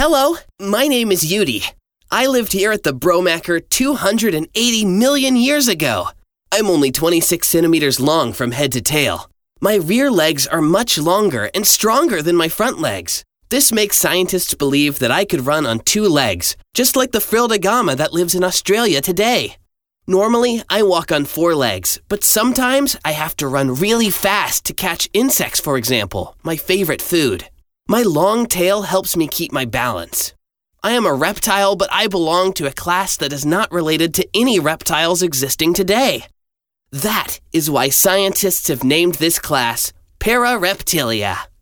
Hello, my name is Yudi. I lived here at the Bromacker 280 million years ago. I'm only 26 centimeters long from head to tail. My rear legs are much longer and stronger than my front legs. This makes scientists believe that I could run on 2 legs, just like the frilled agama that lives in Australia today. Normally, I walk on 4 legs, but sometimes I have to run really fast to catch insects, for example, my favorite food. My long tail helps me keep my balance. I am a reptile, but I belong to a class that is not related to any reptiles existing today. That is why scientists have named this class Parareptilia.